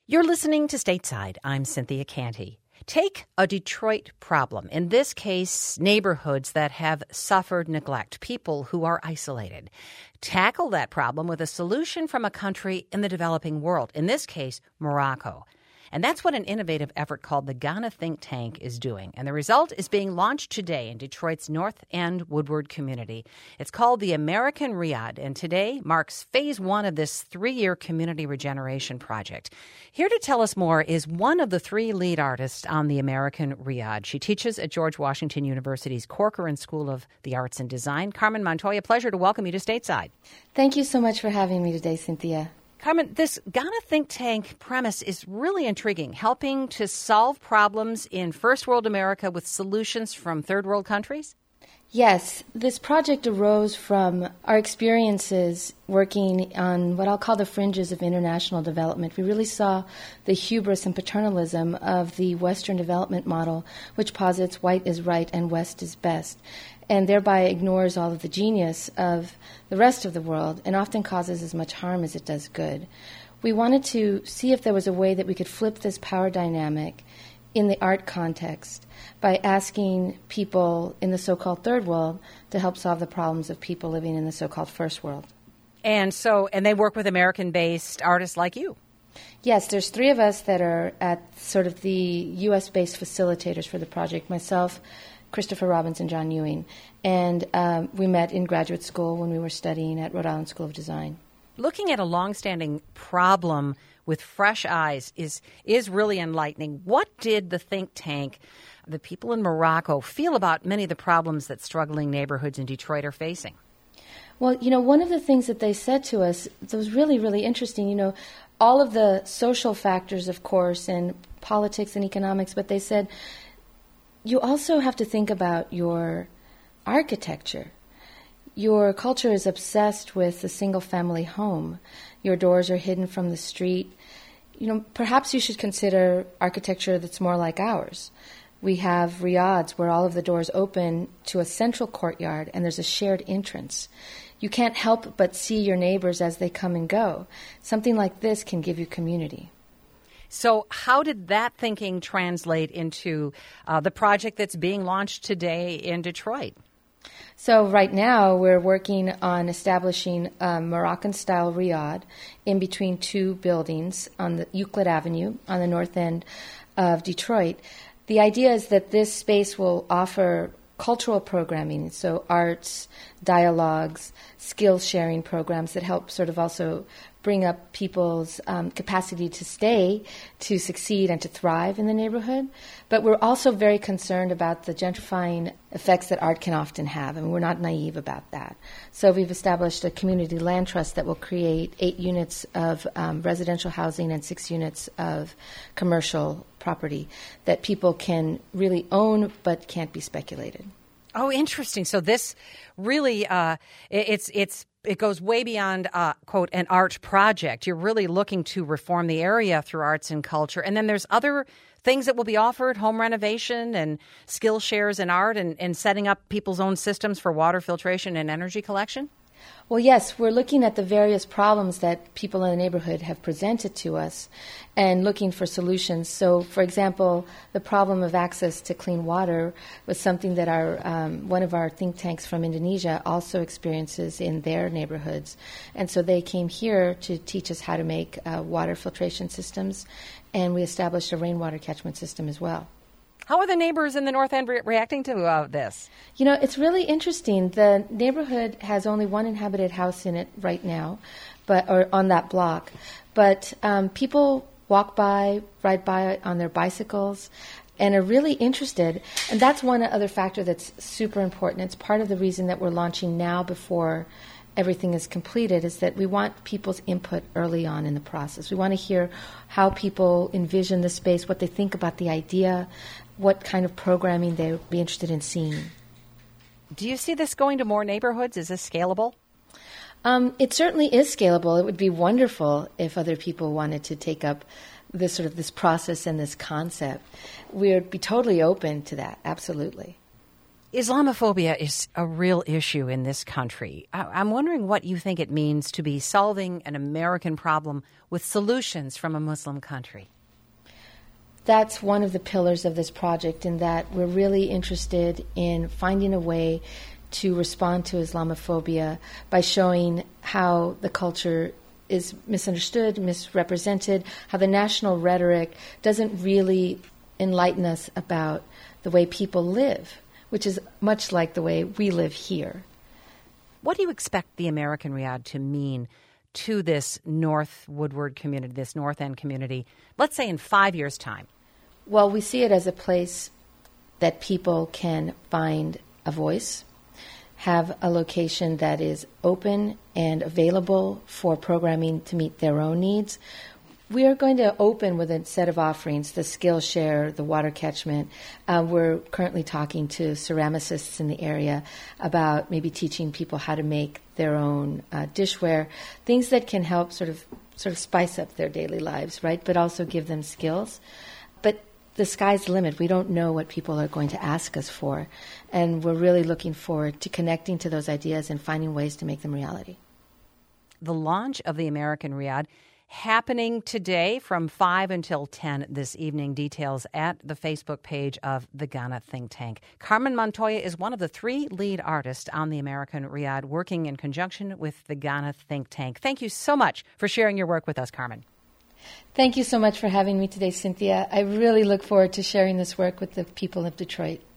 You're listening to Stateside. I'm Cynthia Canty. Take a Detroit problem, in this case, neighborhoods that have suffered neglect, people who are isolated. Tackle that problem with a solution from a country in the developing world, in this case, Morocco. And that's what an innovative effort called the Ghana Think Tank is doing. And the result is being launched today in Detroit's North End Woodward community. It's called the American Riad, and today marks phase one of this 3-year community regeneration project. Here to tell us more is one of the 3 lead artists on the American Riad. She teaches at George Washington University's Corcoran School of the Arts and Design. Carmen Montoya, pleasure to welcome you to Stateside. Thank you so much for having me today, Cynthia. Carmen, this Ghana Think Tank premise is really intriguing, helping to solve problems in first world America with solutions from third world countries? Yes, this project arose from our experiences working on what I'll call the fringes of international development. We really saw the hubris and paternalism of the Western development model, which posits white is right and West is best, and thereby ignores all of the genius of the rest of the world and often causes as much harm as it does good. We wanted to see if there was a way that we could flip this power dynamic in the art context by asking people in the so-called third world to help solve the problems of people living in the so-called first world. And they work with American-based artists like you. Yes, there's 3 of us that are at sort of the U.S.-based facilitators for the project. Myself, Christopher Robbins, and John Ewing. And we met in graduate school when we were studying at Rhode Island School of Design. Looking at a longstanding problem with fresh eyes is really enlightening. What did the think tank, the people in Morocco, feel about many of the problems that struggling neighborhoods in Detroit are facing? Well, one of the things that they said to us that was really, really interesting, all of the social factors, of course, and politics and economics, but they said, you also have to think about your architecture. Your culture is obsessed with a single-family home. Your doors are hidden from the street. Perhaps you should consider architecture that's more like ours. We have riads where all of the doors open to a central courtyard and there's a shared entrance. You can't help but see your neighbors as they come and go. Something like this can give you community. So how did that thinking translate into the project that's being launched today in Detroit? So right now we're working on establishing a Moroccan-style riad in between 2 buildings on the Euclid Avenue on the north end of Detroit. The idea is that this space will offer cultural programming, so arts, dialogues, skill-sharing programs that help sort of also bring up people's capacity to stay, to succeed, and to thrive in the neighborhood. But we're also very concerned about the gentrifying effects that art can often have, and we're not naive about that. So we've established a community land trust that will create 8 units of residential housing and 6 units of commercial property that people can really own but can't be speculated. Oh, interesting. So this really, it goes way beyond, quote, an art project. You're really looking to reform the area through arts and culture. And then there's other things that will be offered, home renovation and skill shares in art and setting up people's own systems for water filtration and energy collection? Well, yes, we're looking at the various problems that people in the neighborhood have presented to us and looking for solutions. So, for example, the problem of access to clean water was something that one of our think tanks from Indonesia also experiences in their neighborhoods. And so they came here to teach us how to make water filtration systems, and we established a rainwater catchment system as well. How are the neighbors in the North End reacting to this? It's really interesting. The neighborhood has only 1 inhabited house in it right now, or on that block. But people walk by, ride by on their bicycles, and are really interested. And that's one other factor that's super important. It's part of the reason that we're launching now before everything is completed, is that we want people's input early on in the process. We want to hear how people envision the space, what they think about the idea, what kind of programming they would be interested in seeing. Do you see this going to more neighborhoods? Is this scalable? It certainly is scalable. It would be wonderful if other people wanted to take up this process and this concept. We would be totally open to that, absolutely. Islamophobia is a real issue in this country. I'm wondering what you think it means to be solving an American problem with solutions from a Muslim country. That's one of the pillars of this project, in that we're really interested in finding a way to respond to Islamophobia by showing how the culture is misunderstood, misrepresented, how the national rhetoric doesn't really enlighten us about the way people live, which is much like the way we live here. What do you expect the American Riyadh to mean to this North Woodward community, this North End community, let's say in 5 years' time? Well, we see it as a place that people can find a voice, have a location that is open and available for programming to meet their own needs. We are going to open with a set of offerings, the Skillshare, the water catchment. We're currently talking to ceramicists in the area about maybe teaching people how to make their own dishware, things that can help sort of spice up their daily lives, right? But also give them skills. But the sky's the limit. We don't know what people are going to ask us for. And we're really looking forward to connecting to those ideas and finding ways to make them reality. The launch of the American Riyadh happening today from 5 until 10 this evening. Details at the Facebook page of the Ghana Think Tank. Carmen Montoya is one of the 3 lead artists on the American Riyadh, working in conjunction with the Ghana Think Tank. Thank you so much for sharing your work with us, Carmen. Thank you so much for having me today, Cynthia. I really look forward to sharing this work with the people of Detroit.